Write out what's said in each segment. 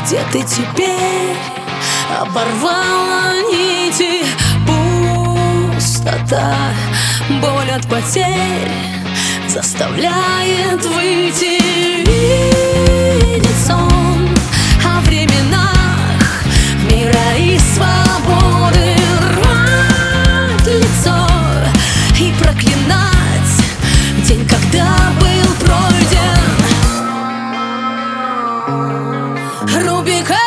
Где ты теперь? Оборвала нити. Пустота, боль от потерь заставляет выйти. Видеть сон о временах мира и свободы, рвать лицо и проклинать день, когда был пройден Рубикон.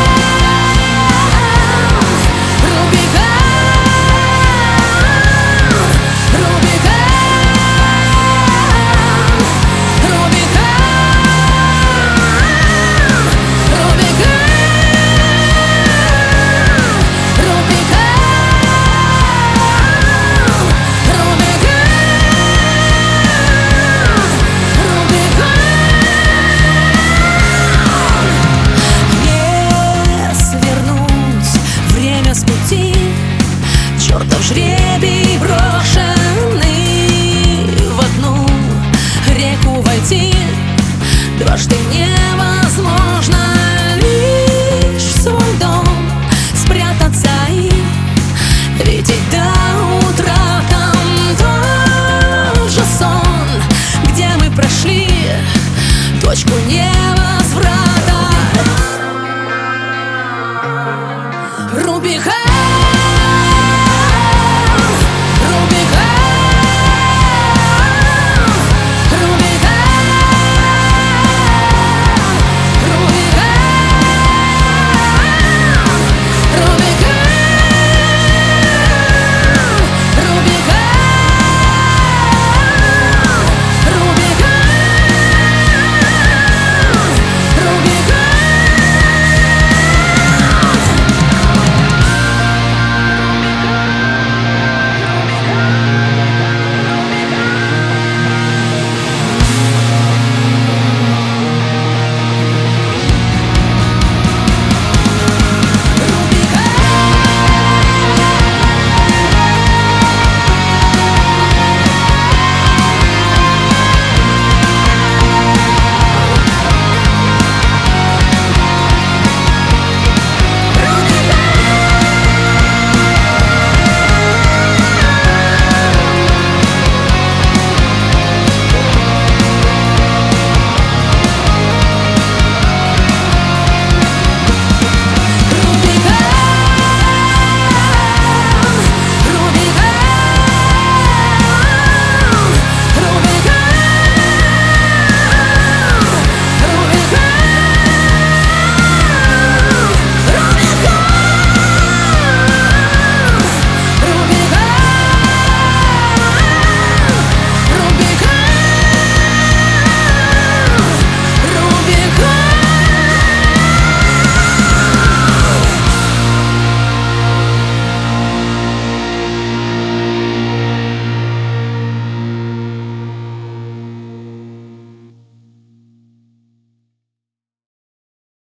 Чертов жребий, брошенный в одну реку войти дважды невозможно. Лишь в свой дом спрятаться и видеть до утра. Там тот же сон, где мы прошли точку неба.